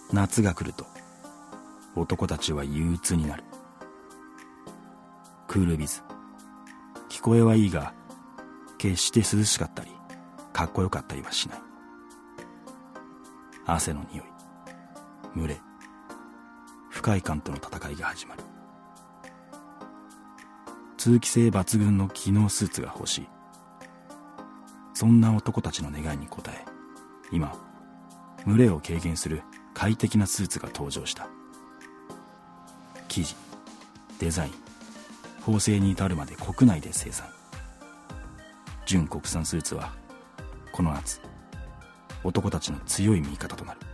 夏が来ると男たちは憂鬱になる。クールビズ、聞こえはいいが決して涼しかったりかっこよかったりはしない。汗の匂い、群れ、不快感との戦いが始まる。通気性抜群の機能スーツが欲しい。そんな男たちの願いに応え、今群れを軽減する快適なスーツが登場した。生地、デザイン、縫製に至るまで国内で生産。純国産スーツはこの夏男たちの強い味方となる。